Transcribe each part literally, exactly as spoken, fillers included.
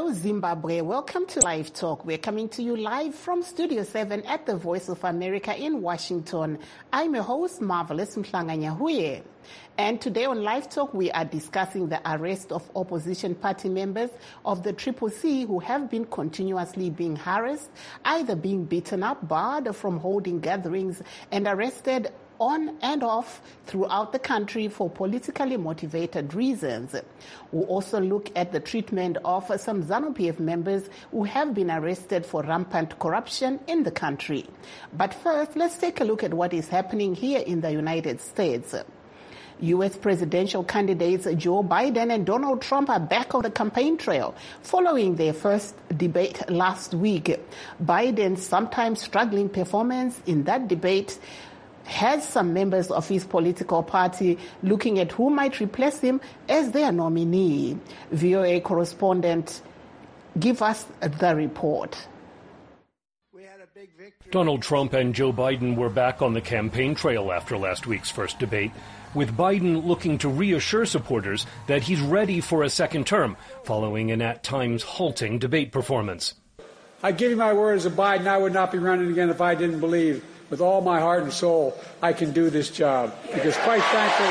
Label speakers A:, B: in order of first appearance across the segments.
A: Hello, Zimbabwe. Welcome to Live Talk. We're coming to you live from Studio seven at the Voice of America in Washington. I'm your host, Marvelous Mhlanganyahuye. And today on Live Talk, we are discussing the arrest of opposition party members of the Triple C who have been continuously being harassed, either being beaten up, barred from holding gatherings, and arrested on and off throughout the country for politically motivated reasons. We'll also look at the treatment of some ZANU-P F members who have been arrested for rampant corruption in the country. But first, let's take a look at what is happening here in the United States. U S presidential candidates Joe Biden and Donald Trump are back on the campaign trail following their first debate last week. Biden's sometimes struggling performance in that debate has some members of his political party looking at who might replace him as their nominee. V O A correspondent, give us the report.
B: Donald Trump and Joe Biden were back on the campaign trail after last week's first debate, with Biden looking to reassure supporters that he's ready for a second term following an at times halting debate performance.
C: I give you my word as a Biden, I would not be running again if I didn't believe with all my heart and soul I can do this job. Because quite frankly,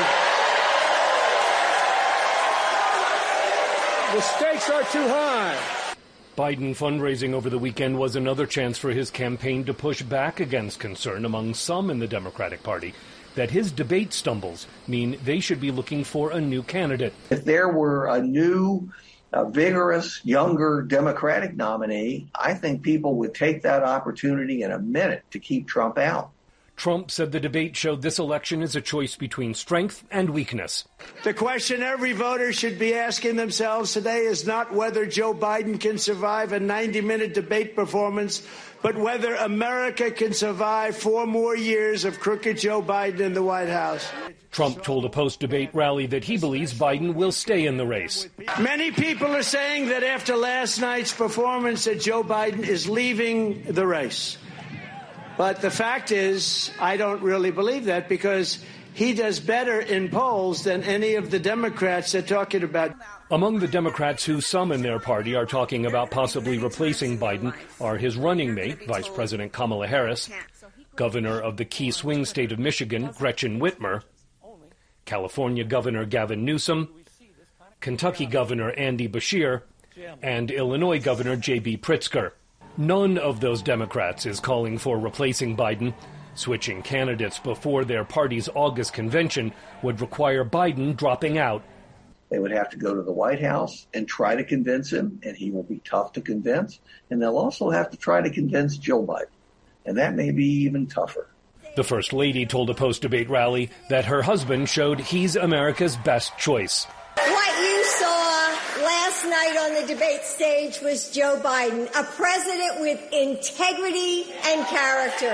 C: the stakes are too high.
B: Biden fundraising over the weekend was another chance for his campaign to push back against concern among some in the Democratic Party that his debate stumbles mean they should be looking for a new candidate.
D: If there were a new, uh, vigorous, younger Democratic nominee, I think people would take that opportunity in a minute to keep Trump out.
B: Trump said the debate showed this election is a choice between strength and weakness.
E: The question every voter should be asking themselves today is not whether Joe Biden can survive a ninety-minute debate performance, but whether America can survive four more years of crooked Joe Biden in the White House.
B: Trump told a post-debate rally that he believes Biden will stay in the race.
E: Many people are saying that after last night's performance that Joe Biden is leaving the race. But the fact is, I don't really believe that because he does better in polls than any of the Democrats they're talking about.
B: Among the Democrats who some in their party are talking about possibly replacing Biden are his running mate, Vice President Kamala Harris, Governor of the key swing state of Michigan, Gretchen Whitmer, California Governor Gavin Newsom, Kentucky Governor Andy Beshear, and Illinois Governor J B Pritzker. None of those Democrats is calling for replacing Biden. Switching candidates before their party's August convention would require Biden dropping out.
D: They would have to go to the White House and try to convince him, and he will be tough to convince. And they'll also have to try to convince Joe Biden, and that may be even tougher.
B: The First Lady told a post-debate rally that her husband showed he's America's best choice.
F: What you saw last night on the debate stage was Joe Biden, a president with integrity and character,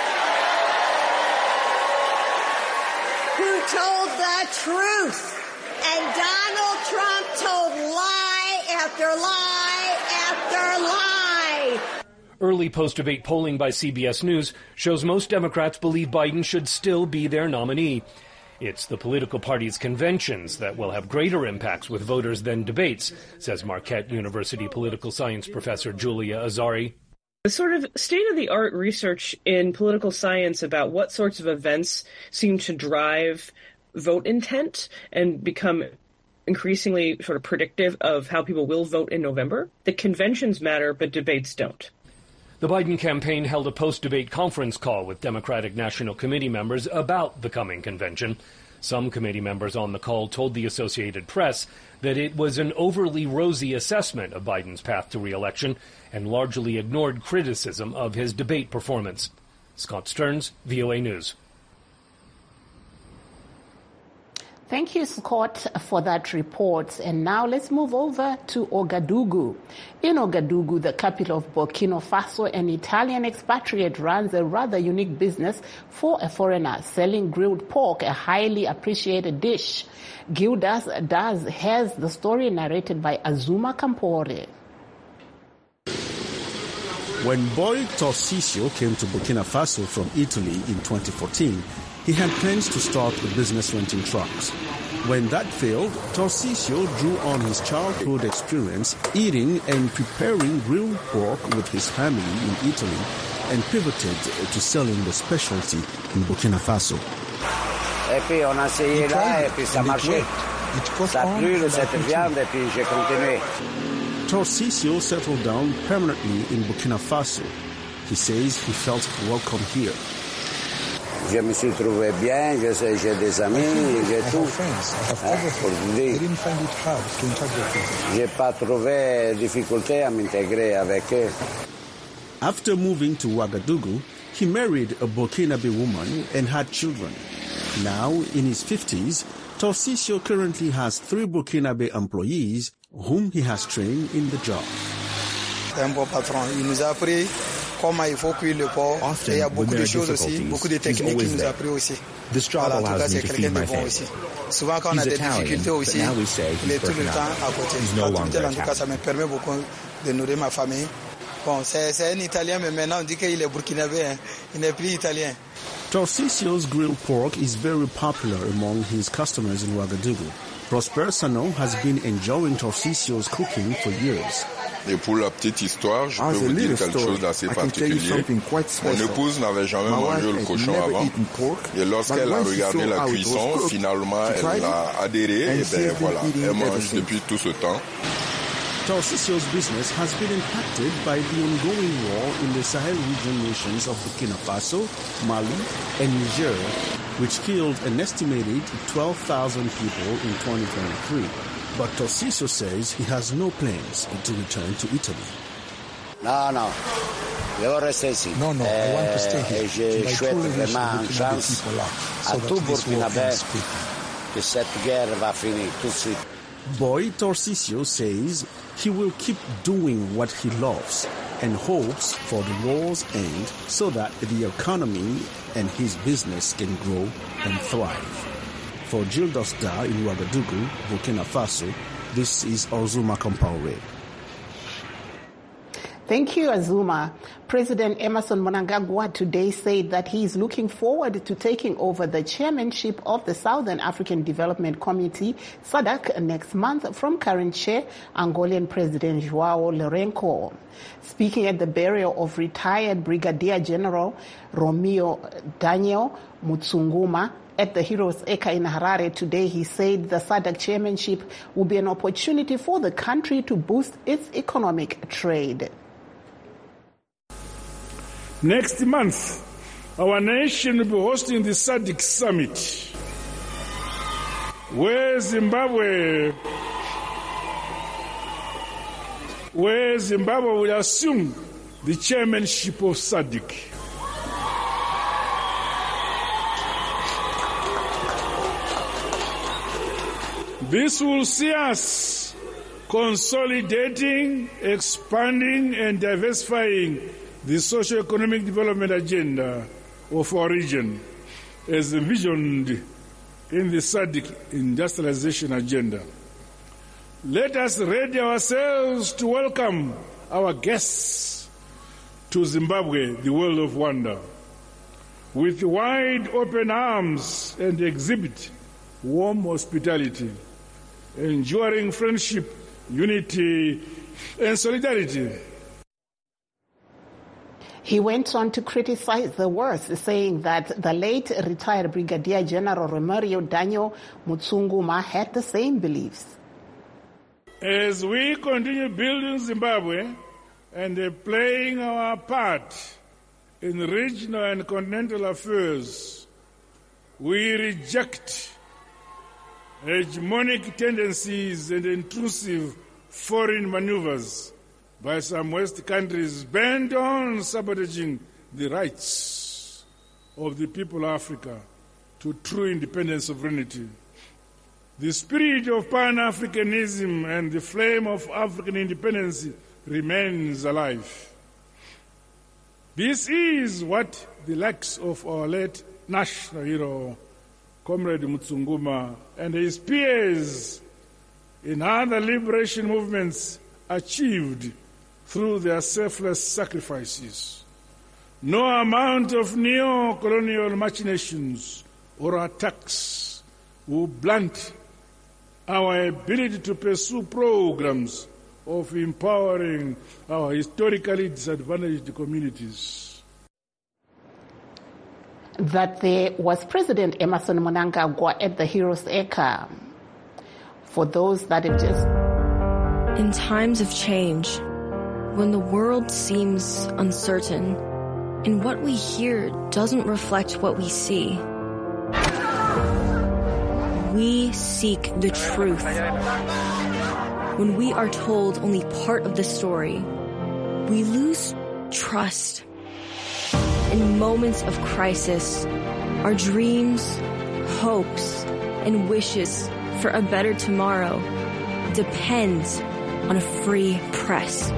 F: who told the truth. And Donald Trump told lie after lie after lie.
B: Early post-debate polling by C B S News shows most Democrats believe Biden should still be their nominee. It's the political party's conventions that will have greater impacts with voters than debates, says Marquette University political science professor Julia Azari.
G: The sort of state-of-the-art research in political science about what sorts of events seem to drive vote intent and become increasingly sort of predictive of how people will vote in November. The conventions matter, but debates don't.
B: The Biden campaign held a post-debate conference call with Democratic National Committee members about the coming convention. Some committee members on the call told the Associated Press that it was an overly rosy assessment of Biden's path to re-election and largely ignored criticism of his debate performance. Scott Stearns, V O A News.
A: Thank you, Scott, for that report. And now let's move over to Ouagadougou. In Ouagadougou, the capital of Burkina Faso, an Italian expatriate runs a rather unique business for a foreigner, selling grilled pork, a highly appreciated dish. Gildas Daz has the story narrated by Azuma Campore.
H: When Boy Torsisio came to Burkina Faso from Italy in twenty fourteen, he had plans to start a business renting trucks. When that failed, Tarcisio drew on his childhood experience eating and preparing grilled pork with his family in Italy and pivoted to selling the specialty in Burkina Faso.
I: Et puis on a essayé là et puis ça marchait. Ça a plu le cette viande et puis j'ai continué.
H: Tarcisio settled down permanently in Burkina Faso. He says he felt welcome here.
I: Je me suis trouvé bien, j'ai des amis, j'ai tout. Pour vous dire, j'ai pas trouvé difficulté à m'intégrer avec eux.
H: After moving to Ouagadougou, he married a Burkinabe woman and had children. Now, in his fifties, Tarcisio currently has three Burkinabe employees whom he has trained in the job.
J: Un bon patron, il nous a appris comment il faut cuire le porc. Et il y a beaucoup de choses aussi, beaucoup de techniques qu'il nous a appris aussi. Voilà, en tout cas, c'est quelqu'un de bon aussi. Souvent, quand on a des difficultés aussi, il est tout le temps à côté. L'activité, en tout cas, ça me permet beaucoup de nourrir ma famille. Bon, c'est un Italien, mais maintenant on dit qu'il est burkinabé, hein. Il n'est plus italien.
H: Tarcisio's grilled pork is very popular among his customers in Ouagadougou. Prosper Sano has been enjoying Tarcisio's cooking for years.
K: Et pour la petite histoire, je peux vous dire quelque chose d'assez particulier. Mon épouse n'avait jamais mangé le cochon avant. Et lorsqu'elle a regardé la cuisson, finalement, elle a adhéré. Et bien voilà, elle mange depuis tout ce temps.
H: Tarcisio's business has been impacted by the ongoing war in the Sahel region nations of Burkina Faso, Mali, and Niger, which killed an estimated twelve thousand people in twenty twenty-three. But Tarcisio says he has no plans to return to Italy.
I: No, no. Je veux rester ici.
L: No, no, I want to stay here.
I: Et je souhaite vraiment une chance à tout Burkinabé que cette guerre va finir tout de suite.
H: Boy Tarcisio says he will keep doing what he loves and hopes for the war's end so that the economy and his business can grow and thrive. For Gildas Da in Ouagadougou, Burkina Faso, this is Azuma Compaoré.
A: Thank you, Azuma. President Emerson Mnangagwa today said that he is looking forward to taking over the chairmanship of the Southern African Development Committee, S A D C, next month from current chair, Angolan President João Lourenço. Speaking at the burial of retired Brigadier General Romeo Daniel Mutsunguma at the Heroes Acre in Harare today, he said the S A D C chairmanship will be an opportunity for the country to boost its economic trade.
M: Next month, our nation will be hosting the S A D C summit, where Zimbabwe, where Zimbabwe will assume the chairmanship of S A D C. This will see us consolidating, expanding, and diversifying the socio-economic development agenda of our region as envisioned in the S A D C industrialization agenda. Let us ready ourselves to welcome our guests to Zimbabwe, the world of wonder, with wide open arms and exhibit warm hospitality, enduring friendship, unity, and solidarity.
A: He went on to criticize the worst, saying that the late retired Brigadier General Romeo Daniel Mutsunguma had the same beliefs.
M: As we continue building Zimbabwe and playing our part in regional and continental affairs, we reject hegemonic tendencies and intrusive foreign maneuvers by some West countries bent on sabotaging the rights of the people of Africa to true independent sovereignty. The spirit of Pan-Africanism and the flame of African independence remains alive. This is what the likes of our late national hero, Comrade Mutsunguma, and his peers in other liberation movements achieved through their selfless sacrifices. No amount of neo-colonial machinations or attacks will blunt our ability to pursue programs of empowering our historically disadvantaged communities.
A: That there was President Emmerson Mnangagwa at the Heroes Acre. For those that have just...
L: In times of change, when the world seems uncertain, and what we hear doesn't reflect what we see, we seek the truth. When we are told only part of the story, we lose trust. In moments of crisis, our dreams, hopes, and wishes for a better tomorrow depend on a free press.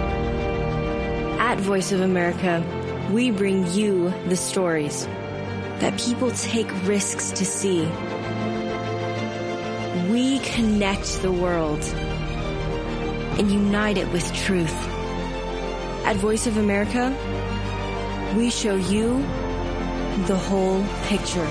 L: At Voice of America, we bring you the stories that people take risks to see. We connect the world and unite it with truth. At Voice of America, we show you the whole picture.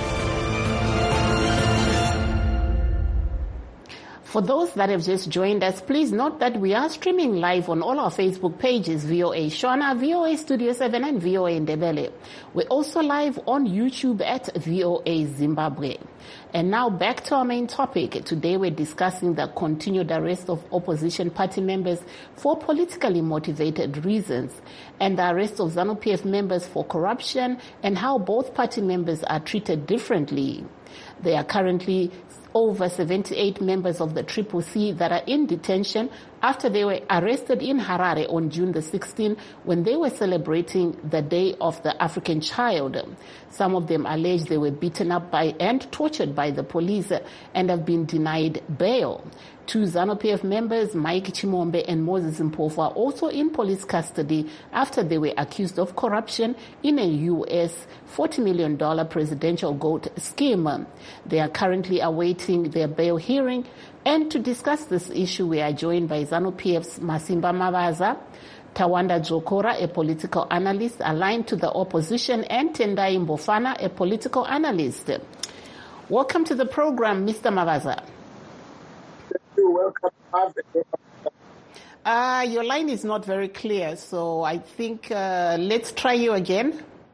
A: For those that have just joined us, please note that we are streaming live on all our Facebook pages, V O A Shona, V O A Studio seven, and V O A Ndebele. We're also live on YouTube at V O A Zimbabwe. And now back to our main topic. Today we're discussing the continued arrest of opposition party members for politically motivated reasons, and the arrest of ZANU P F members for corruption, and how both party members are treated differently. There are currently over seventy-eight members of the Triple C that are in detention after they were arrested in Harare on June the sixteenth when they were celebrating the Day of the African Child. Some of them allege they were beaten up by and tortured by the police and have been denied bail. Two ZANU P F members, Mike Chimombe and Moses Mpofu, are also in police custody after they were accused of corruption in a U S forty million dollars presidential gold scheme. They are currently awaiting their bail hearing. And to discuss this issue, we are joined by ZANU P F's Masimba Mavaza, Tawanda Dzokora, a political analyst aligned to the opposition, and Tendai Mbofana, a political analyst. Welcome to the program, Mister Mavaza.
N: You're welcome.
A: Uh, your line is not very clear, so I think uh, let's try you again.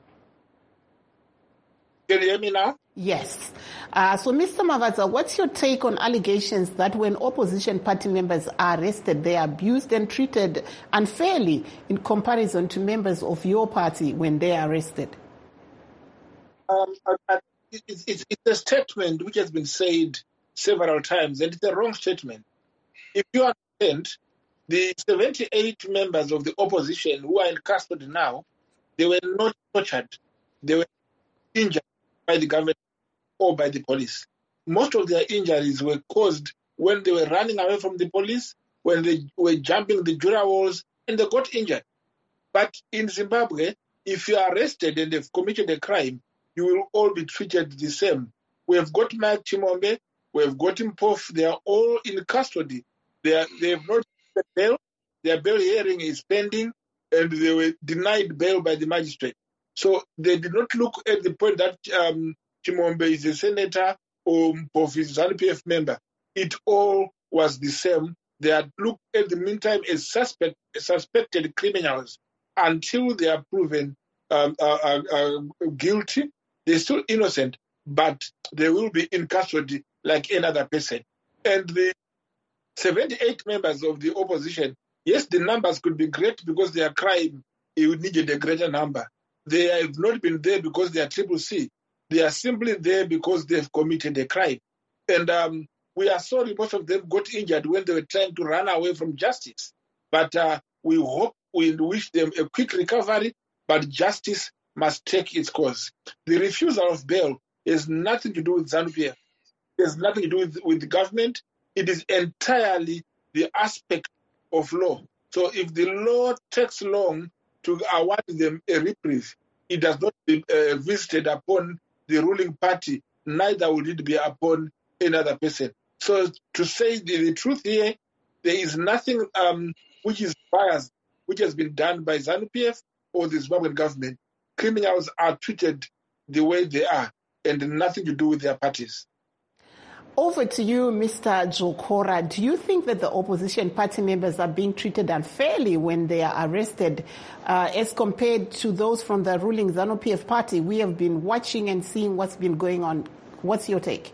N: Can you hear me now?
A: Yes. Uh, so, Mister Mavaza, what's your take on allegations that when opposition party members are arrested, they are abused and treated unfairly in comparison to members of your party when they are arrested?
N: Um, it's, it's, it's a statement which has been said several times, and it's a wrong statement. If you understand, the seventy-eight members of the opposition who are in custody now, they were not tortured. They were injured by the government or by the police. Most of their injuries were caused when they were running away from the police, when they were jumping the Jura walls, and they got injured. But in Zimbabwe, if you are arrested and have committed a crime, you will all be treated the same. We have got Mike Chimombe, we have got Mpofu, they are all in custody. They, are, they have not received bail, their bail hearing is pending, and they were denied bail by the magistrate. So they did not look at the point that um, Chimombe is a senator or Mpofu is a ZANU P F member. It all was the same. They had looked at the meantime as suspect, suspected criminals until they are proven um, uh, uh, uh, guilty. They're still innocent, but they will be in custody like any other person. And the seventy-eight members of the opposition, yes, the numbers could be great because their crime, it needed a greater number. They have not been there because they are Triple C. They are simply there because they've committed a crime. And um, we are sorry most of them got injured when they were trying to run away from justice. But uh, we hope, we wish them a quick recovery, but justice must take its course. The refusal of bail has nothing to do with ZANU P F. It has nothing to do with, with the government. It is entirely the aspect of law. So if the law takes long to award them a reprieve, it does not be uh, visited upon the ruling party, neither would it be upon another person. So to say the, the truth here, there is nothing um, which is biased, which has been done by ZANU P F or the Zimbabwean government. Criminals are treated the way they are and nothing to do with their parties.
A: Over to you, Mister Jokora. Do you think that the opposition party members are being treated unfairly when they are arrested uh, as compared to those from the ruling ZANU-P F party? We have been watching and seeing what's been going on. What's your take?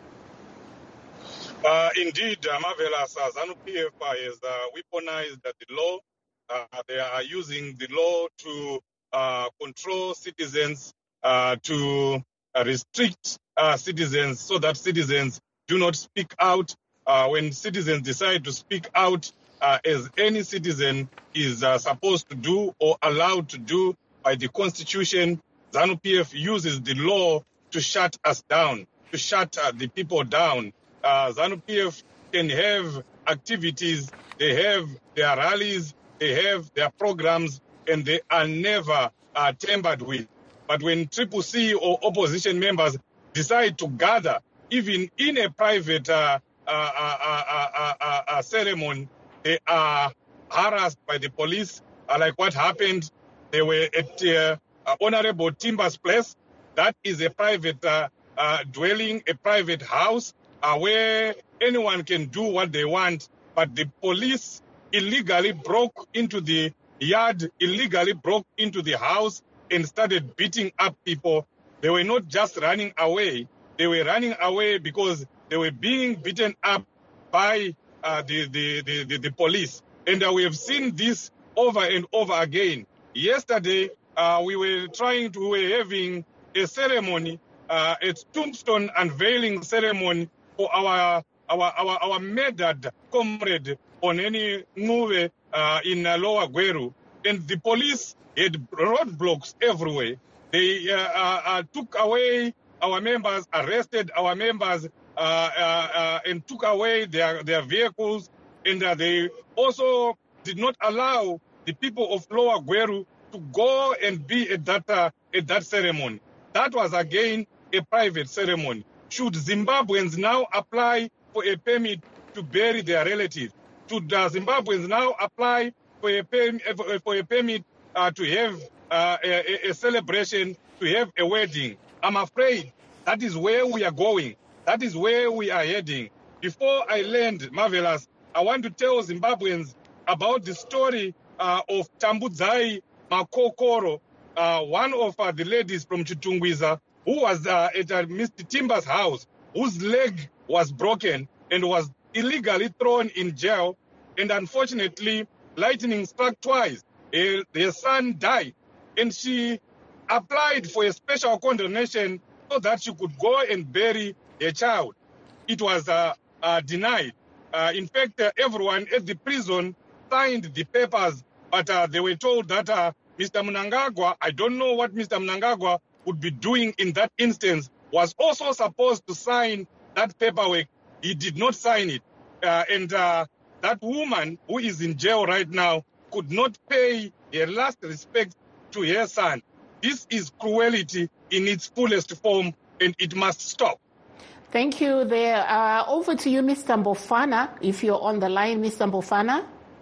O: Uh, indeed, uh, marvelous. Uh, ZANU-P F has uh, weaponized the law. Uh, they are using the law to uh, control citizens, uh, to uh, restrict uh, citizens so that citizens do not speak out. Uh, when citizens decide to speak out, uh, as any citizen is uh, supposed to do or allowed to do by the Constitution, ZANU-P F uses the law to shut us down, to shut uh, the people down. Uh, ZANU-P F can have activities, they have their rallies, they have their programs, and they are never uh, tampered with. But when Triple C or opposition members decide to gather, even in a private uh, uh, uh, uh, uh, uh, uh, ceremony, they are harassed by the police, uh, like what happened. They were at uh, uh, Honorable Timber's place. That is a private uh, uh, dwelling, a private house, uh, where anyone can do what they want. But the police illegally broke into the yard, illegally broke into the house and started beating up people. They were not just running away. They were running away because they were being beaten up by uh, the, the, the, the, the police. And uh, we have seen this over and over again. Yesterday, uh, we were trying to, we were having a ceremony, uh, a tombstone unveiling ceremony for our our our, our murdered comrade Oneni Nuve uh, in uh, Lower Gweru. And the police had roadblocks everywhere. They uh, uh, uh, took away our members, arrested our members, uh, uh, uh, and took away their, their vehicles. And uh, they also did not allow the people of Lower Gweru to go and be at that, uh, at that ceremony. That was, again, a private ceremony. Should Zimbabweans now apply for a permit to bury their relatives? Should uh, Zimbabweans now apply for a, perm- for a permit uh, to have uh, a, a celebration, to have a wedding? I'm afraid that is where we are going. That is where we are heading. Before I land, Marvelous, I want to tell Zimbabweans about the story uh, of Tambudzai Makokoro, uh, one of uh, the ladies from Chitungwiza, who was uh, at uh, Mister Timber's house, whose leg was broken and was illegally thrown in jail. And unfortunately, lightning struck twice. Uh, their son died. And she applied for a special condonation so that she could go and bury a child. It was uh, uh, denied. Uh, in fact, uh, everyone at the prison signed the papers, but uh, they were told that uh, Mister Mnangagwa, I don't know what Mister Mnangagwa would be doing in that instance, was also supposed to sign that paperwork. He did not sign it. Uh, and uh, that woman who is in jail right now could not pay her last respect to her son. This is cruelty in its fullest form, and it must stop.
A: Thank you there. Uh, over to you, Mister Mbofana, if you're on the line, Mister Mbofana.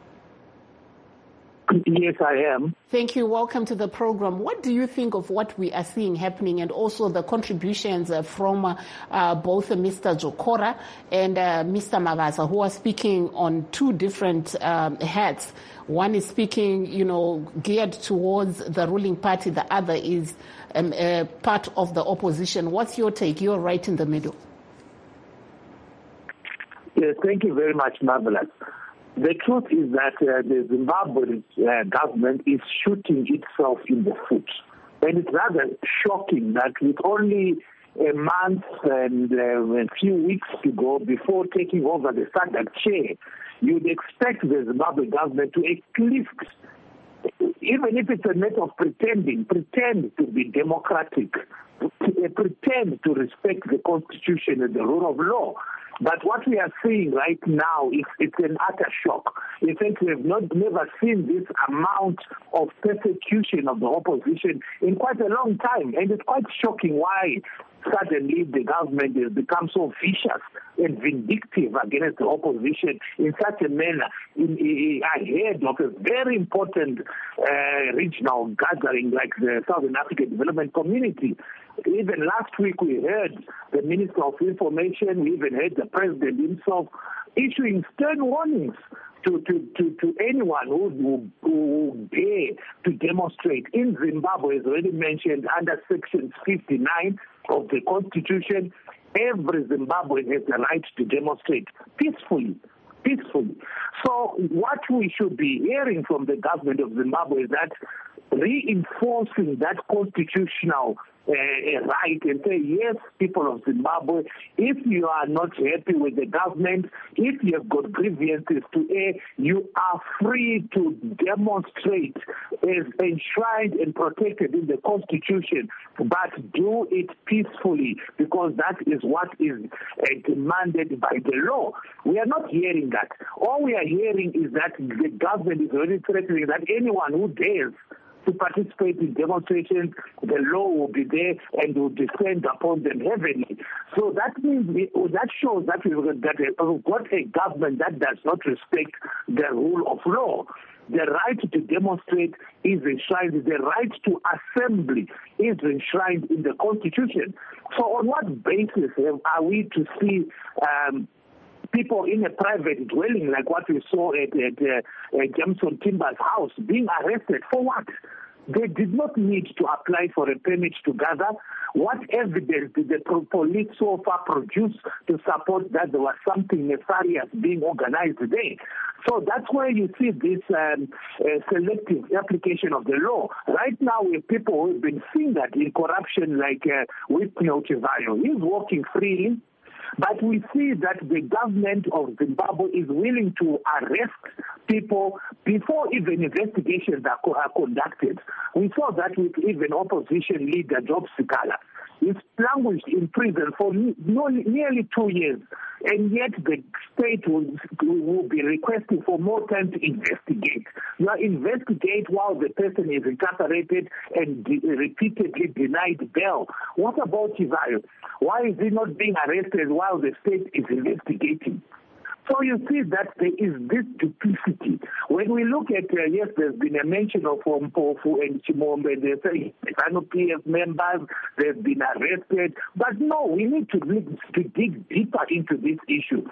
P: Yes, I am.
A: Thank you. Welcome to the program. What do you think of what we are seeing happening, and also the contributions uh, from uh, uh, both uh, Mister Jokora and uh, Mister Mavaza, who are speaking on two different um, hats? One is speaking, you know, geared towards the ruling party. The other is um, uh, part of the opposition. What's your take? You're right in the middle.
P: Yes, thank you very much, Marvelous. The truth is that uh, the Zimbabwe uh, government is shooting itself in the foot. And it's rather shocking that with only a month and uh, a few weeks to go before taking over the standard chair, you'd expect the Zimbabwe government to at least, even if it's a matter of pretending, pretend to be democratic, pretend to respect the Constitution and the rule of law. But what we are seeing right now is it's an utter shock. In fact, we have not never seen this amount of persecution of the opposition in quite a long time. And it's quite shocking why suddenly the government has become so vicious and vindictive against the opposition in such a manner in, in, ahead of a very important uh, regional gathering like the Southern African Development Community. Even last week we heard the Minister of Information, we even heard the President himself issuing stern warnings to, to, to, to anyone who, who, who dare to demonstrate. In Zimbabwe, as already mentioned, under Section fifty-nine of the Constitution, every Zimbabwean has the right to demonstrate peacefully. Peacefully. So what we should be hearing from the government of Zimbabwe is that reinforcing that constitutional uh, right and say, yes, people of Zimbabwe, if you are not happy with the government, if you have got grievances to air, you are free to demonstrate as enshrined and protected in the Constitution, but do it peacefully because that is what is uh, demanded by the law. We are not hearing that. All we are hearing is that the government is already threatening that anyone who dares to participate in demonstrations, the law will be there and will descend upon them heavily. So that means we, that shows that we've got, that we've got a government that does not respect the rule of law. The right to demonstrate is enshrined. The right to assembly is enshrined in the Constitution. So on what basis are we to see um, people in a private dwelling like what we saw at, at, uh, at Jameson Timber's house being arrested? For what? They did not need to apply for a permit to gather. What evidence did the police so far produce to support that there was something nefarious being organized there? So that's where you see this um, uh, selective application of the law. Right now, we have people who have been fingered in corruption like uh, Whitney Chivayo. He's walking freely. But we see that the government of Zimbabwe is willing to arrest people before even investigations are, co- are conducted. We saw that with even opposition leader Job Sikala. He's languished in prison for ne- nearly two years, and yet the state will, will be requesting for more time to investigate. You investigate while the person is incarcerated and de- repeatedly denied bail. What about Chivayo? Why is he not being arrested while the state is investigating? So you see that there is this duplicity. When we look at, uh, yes, there's been a mention of Mpofu and Chimombe, they say ZANU-P F members, they've been arrested. But no, we need to, to dig deeper into this issue.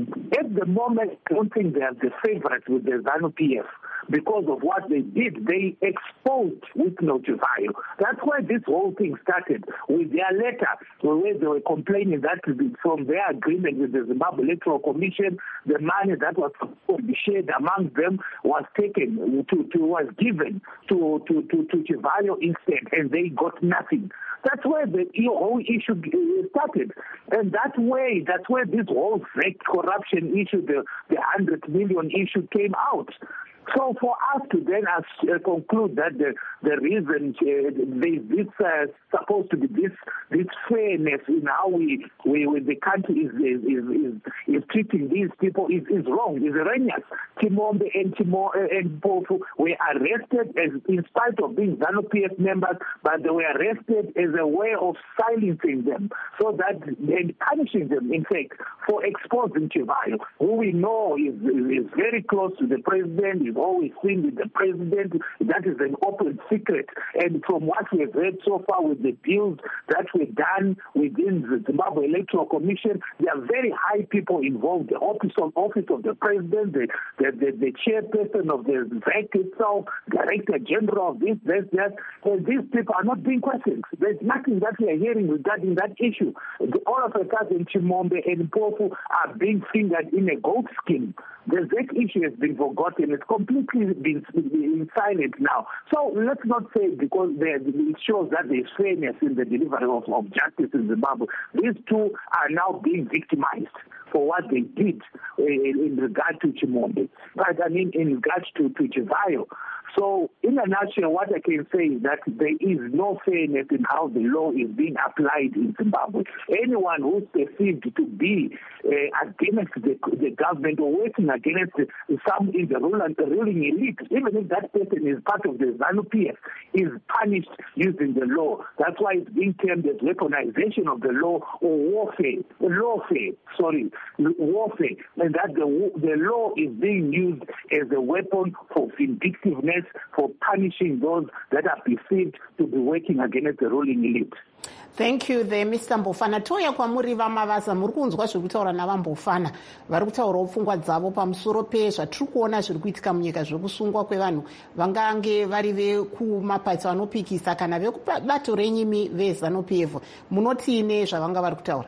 P: At the moment, I don't think they are the favorites with the ZANU-P F because of what they did. They exposed Whitney Chivayo. That's why this whole thing started with their letter where they were complaining that from their agreement with the Zimbabwe Electoral Commission, the money that was supposed to be shared among them was taken to, to was given to to to, to Chivayo instead, and they got nothing. That's where the whole issue started, and that way, that's where this whole fake corruption issue, the the hundred million issue, came out. So for us to then uh, conclude that the the reason uh, this uh, supposed to be this this fairness in how we we, we the country is is, is is is treating these people is, is wrong, is erroneous. Chimombe and Chimo and Mpofu were arrested as in spite of being ZANU-P F members, but they were arrested as a way of silencing them, so that and punishing them, in fact, for exposing Chivayo, who we know is is very close to the president. Is always seen with the president. That is an open secret. And from what we have heard so far with the deals that were done within the Zimbabwe Electoral Commission, there are very high people involved. The office of, office of the president, the, the, the, the chairperson of the V E C itself, director general of this, this, that. And these people are not being questioned. There's nothing that we are hearing regarding that issue. The, all of a sudden, Chimombe and Mpofu are being fingered in a gold scheme. The Z E C issue has been forgotten. It's completely been, been silent now. So let's not say because it shows that there's fairness in the delivery of, of justice in Zimbabwe. These two are now being victimized for what they did in, in regard to Chimombe, but I mean in regard to, to Chivayo. So, in a nutshell, what I can say is that there is no fairness in how the law is being applied in Zimbabwe. Anyone who's perceived to be uh, uh, against the, the government or working against some in the ruling, ruling elite, even if that person is part of the ZANU P F, is punished using the law. That's why it's being termed as weaponization of the law or warfare. Lawfare, sorry, warfare. And that the, the law is being used as a weapon for vindictiveness, for punishing those that are perceived to be working against the ruling elite.
A: Thank you there, Mister Mbofana. Toya kwamuri vamavasa muri kunzwa zviri kutaura navambofana vari kutaurawo pfungwa dzavo pamusoro pezvatiri kuona zviri kuitika munyika zvekusungwa kwevanhu vangange vari vekumapato anopikisa kana vekubato renyimi veZANU P F. Munotiine zvavanga vari kutaura?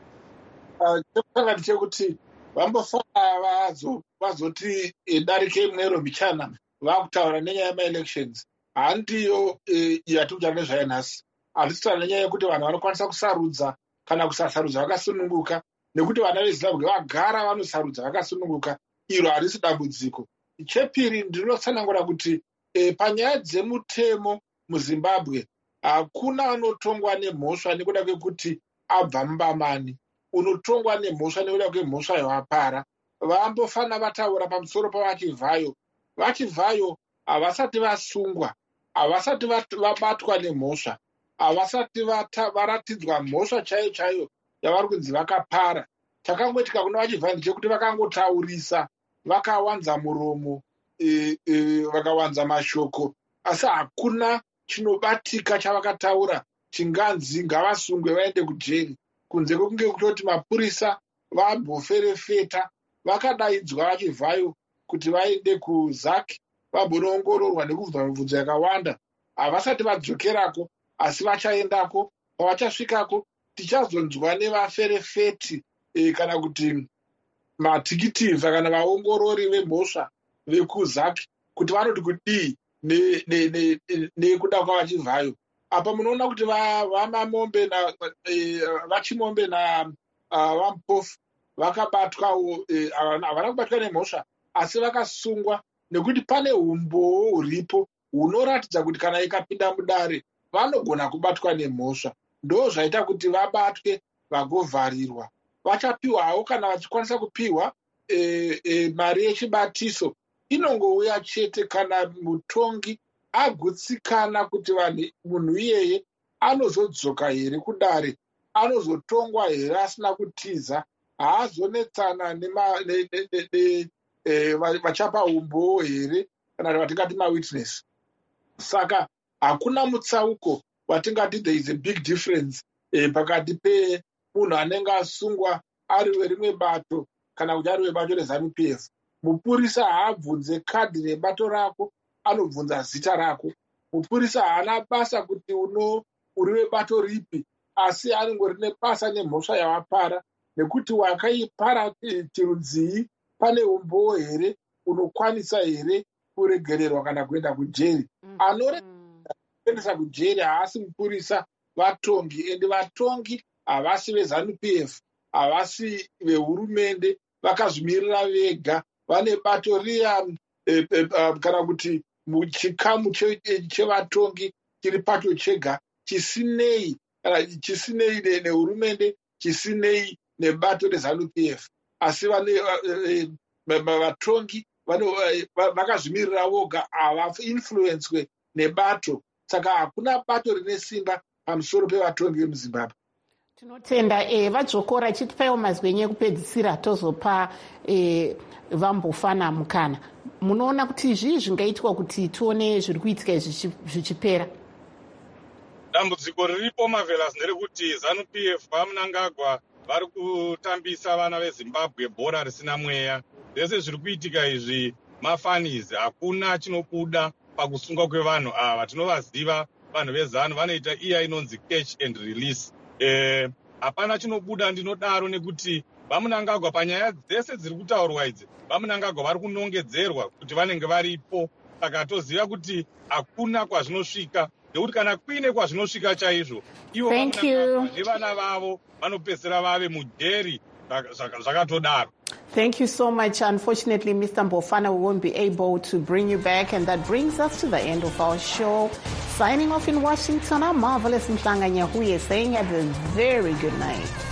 N: Chekutanga ndechekuti vambofana vazoti darike mwero michana vakutaura nenyaya yema-elections handiyo yatiri kutaura nezvayo nhasi. Hatitaura nenyaya yekuti vanhu vanokwanisa kusarudza kana kusasarudza vakasununguka, nekuti vana veZimbabwe vagara vanosarudza vakasununguka. Iro harisi dambudziko. Chepiri ndinotsanangura kuti e, panyaya dzemutemo muZimbabwe hakuna anotongwa nemhosva nekuda kwekuti abva mubamani. Unotongwa nemhosva nekuda kwemhosva yawapara. Vambofana vataura pamusoro pavachivhayo. Vachivhayo havasati vasungwa, havasati vabatwa nemhosva, havasati varatidzwa mhosva chaiyo chaiyo yavari kunzi vakapara. Chakangoitika kuna vachivhayo ndechekuti vakangotaurisa, vakawanza muromo, e, e, vakawanza mashoko, asi hakuna chinobatika chavakataura chinganzi ngavasungwe vaende kujeri, kunze kwekunge kutoti mapurisa vamboferefeta. Vakadaidzwa vachivhayo kuti vaende kuZaki vambonoongororwa nekubvunzwa mibvunzo yakawanda. Havasati vadzokerako, asi vachaendako. Pavachasvikako tichazonzwa nevaferefeti e, kana kuti matikitives kana vaongorori vemhosva vekuZaki kuti vanoti kudii nekuda kwavachivhayo. Apa munoona kuti vamamombe na vachimombe na vampofu vakabatwawo, havana kubatwa nemhosva asi vakasungwa nekuti pane umboo huripo hunoratidza kuti kana ikapinda mudare vanogona kubatwa nemhosva. Ndo zvaita kuti vabatwe vagovharirwa. Vachapiwawo kana vachikwanisa kupiwa e, e, mari yechibatiso inongouya chete kana mutongi agutsikana kuti munhu iyeye anozodzoka here kudare, anozotongwa here asina kutiza, haazonetsana vachapa umboo here kana vatingati mawitness. Saka hakuna mutsauko watingati there is a big difference eh, pakati pemunhu anenge asungwa ari werimwe bato kana kuti ari webato reZANU P F. Mupurisa haabvunze kadhi rebato rako, anobvunza zita rako. Mupurisa haana basa kuti uno uri webato ripi, asi anongori nebasa nemhosva yawapara, nekuti wakaipara tirudzii, pane umboo here, unokwanisa here kuregererwa kana kuenda kujeri. Anoendesa kujeri haasi mupurisa, vatongi. Ende vatongi havasi veZANU P F, havasi vehurumende, vakazvimirira vega. Vane bato riya e, e, kana kuti muchikamu chevatongi chiri pato chega, chisinei chisinei nehurumende, chisinei nebato reZANU P F. Asi vane vatongi vakazvimirira voga, havainfluencwe nebato. Saka hakuna bato rine simba pamusoro pevatongi vemuZimbabwe.
A: Tinotenda eh, vadzokora chitipaiwo mazwenyu ekupedzisira tozopa eh, vambofana mukana. Munoona kuti zvii zvingaitwa kuti tione zviri kuitika zvichipera?
O: Dambudziko riripo Marvelous nderekuti ZANU P F vaMnangagwa vari kutambisa vana veZimbabwe bhora risina mweya. Zvese zviri kuitika izvi mafanizi, hakuna chinobuda pakusungwa kwevanhu ava. Tinovaziva vanhu veZANU, vanoita iya inonzi catch and release. Eh, hapana chinobuda, ndinodaro nekuti vaMnangagwa panyaya dzese dziri kutaurwa idzi, vaMnangagwa vari kunongedzerwa kuti vanenge varipo. Saka toziva kuti hakuna kwazvinosvika, nekuti kana kuine kwazvinosvika chaizvo, ivo nevana vavo vanopedzisira vave mujeri zvakatodaro.
A: Thank you so much. Unfortunately, Mister Mbofana, we won't be able to bring you back, and that brings us to the end of our show. Signing off in Washington, I'm Marvelous Mhlanga Nyahuye saying have a very good night.